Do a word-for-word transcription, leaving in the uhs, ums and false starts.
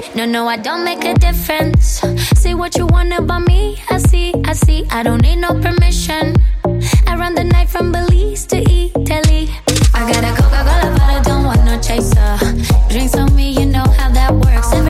No, no, I don't make a difference. Say what you want about me, I see, I see. I don't need no permission. I run the night from Belize to